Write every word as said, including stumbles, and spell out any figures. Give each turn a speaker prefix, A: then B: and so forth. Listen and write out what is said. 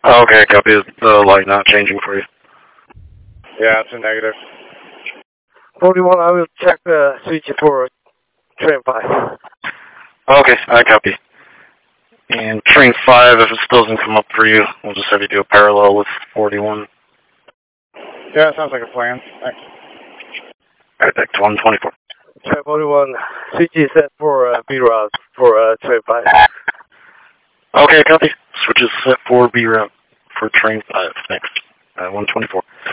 A: Okay, copy. Is the light not changing for you?
B: Yeah, it's a negative.
C: forty-one, I will check the switch for train five.
A: Okay, I copy. And train five, if it still doesn't come up for you, we'll just have you do a parallel with forty-one.
B: Yeah, sounds like a plan. Thanks.
A: Alright, back to one twenty-four.
C: Train forty-one, switch is set for uh, B route for uh, train five.
A: Okay, copy. Switch is set for B route for train five. Thanks. Uh, one twenty-four.